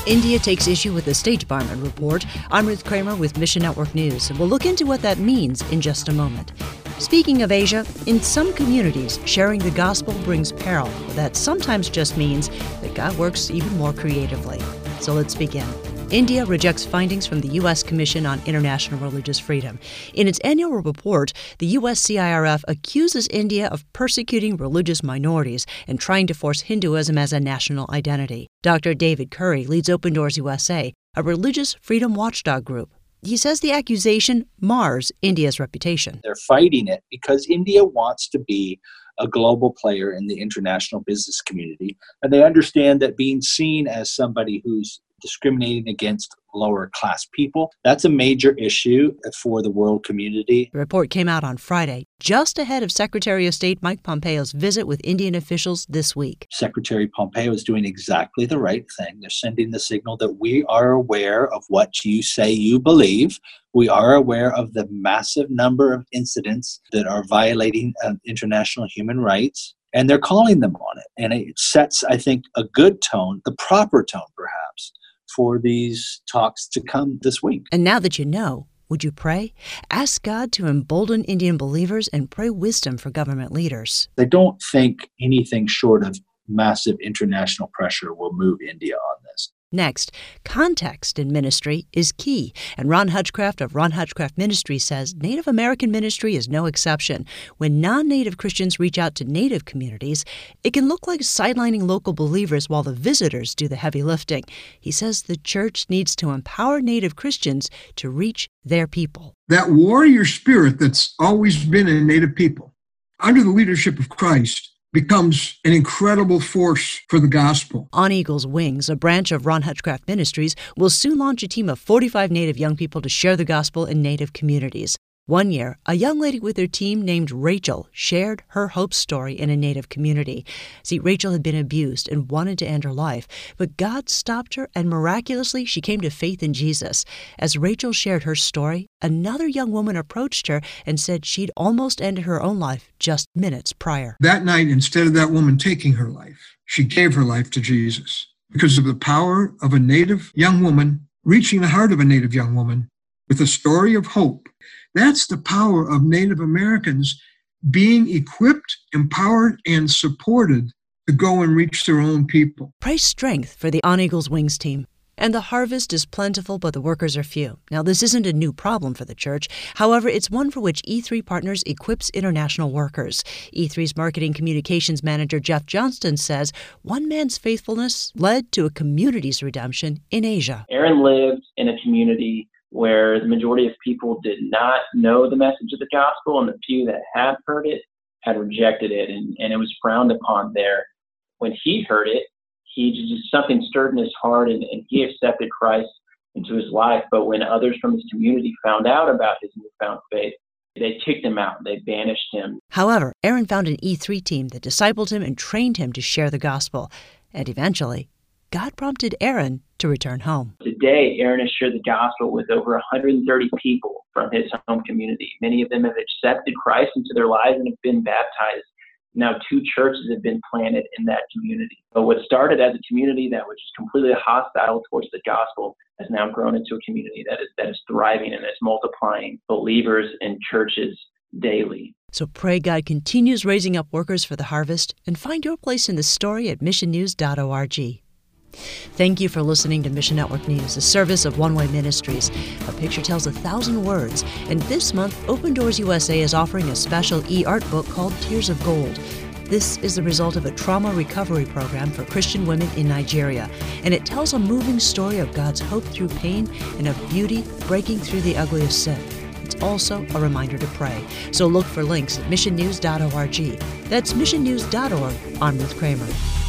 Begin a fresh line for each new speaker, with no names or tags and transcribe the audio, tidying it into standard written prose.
India takes issue with the State Department report. I'm Ruth Kramer with Mission Network News, and we'll look into what that means in just a moment. Speaking of Asia, in some communities, sharing the gospel brings peril. That sometimes just means that God works even more creatively. So let's begin. India rejects findings from the U.S. Commission on International Religious Freedom. In its annual report, the U.S. CIRF accuses India of persecuting religious minorities and trying to force Hinduism as a national identity. Dr. David Curry leads Open Doors USA, a religious freedom watchdog group. He says the accusation mars India's reputation.
They're fighting it because India wants to be a global player in the international business community, and they understand that being seen as somebody who's discriminating against lower class people, that's a major issue for the world community.
The report came out on Friday, just ahead of Secretary of State Mike Pompeo's visit with Indian officials this week.
Secretary Pompeo is doing exactly the right thing. They're sending the signal that we are aware of what you say you believe. We are aware of the massive number of incidents that are violating international human rights, and they're calling them on it. And it sets, I think, a good tone, the proper tone perhaps, for these talks to come this week.
And now that you know, would you pray? Ask God to embolden Indian believers and pray wisdom for government leaders.
I don't think anything short of massive international pressure will move India on this.
Next, context in ministry is key, and Ron Hutchcraft of Ron Hutchcraft Ministries says Native American ministry is no exception. When non-Native Christians reach out to Native communities, it can look like sidelining local believers while the visitors do the heavy lifting. He says the church needs to empower Native Christians to reach their people.
That warrior spirit that's always been in Native people, under the leadership of Christ, becomes an incredible force for the gospel.
On Eagle's Wings, a branch of Ron Hutchcraft Ministries, will soon launch a team of 45 Native young people to share the gospel in Native communities. One year, a young lady with her team named Rachel shared her hope story in a Native community. See, Rachel had been abused and wanted to end her life, but God stopped her, and miraculously, she came to faith in Jesus. As Rachel shared her story, another young woman approached her and said she'd almost ended her own life just minutes prior.
That night, instead of that woman taking her life, she gave her life to Jesus because of the power of a Native young woman reaching the heart of a Native young woman with a story of hope. That's the power of Native Americans being equipped, empowered, and supported to go and reach their own people.
Pray strength for the On Eagle's Wings team. And the harvest is plentiful, but the workers are few. Now, this isn't a new problem for the church. However, it's one for which E3 Partners equips international workers. E3's marketing communications manager, Jeff Johnston, says one man's faithfulness led to a community's redemption in Asia.
Aaron lived in a community where the majority of people did not know the message of the gospel, and the few that had heard it had rejected it, and it was frowned upon there. When he heard it, something stirred in his heart, and he accepted Christ into his life. But when others from his community found out about his newfound faith, they kicked him out. They banished him.
However, Aaron found an E3 team that discipled him and trained him to share the gospel. And eventually, God prompted Aaron to return home.
Today, Aaron has shared the gospel with over 130 people from his home community. Many of them have accepted Christ into their lives and have been baptized. Now 2 churches have been planted in that community. But what started as a community that was just completely hostile towards the gospel has now grown into a community that is thriving and is multiplying believers and churches daily.
So pray God continues raising up workers for the harvest, and find your place in the story at missionnews.org. Thank you for listening to Mission Network News, a service of One Way Ministries. A picture tells 1,000 words, and this month, Open Doors USA is offering a special e-art book called Tears of Gold. This is the result of a trauma recovery program for Christian women in Nigeria, and it tells a moving story of God's hope through pain and of beauty breaking through the ugly of sin. It's also a reminder to pray. So look for links at missionnews.org. That's missionnews.org. I'm Ruth Kramer.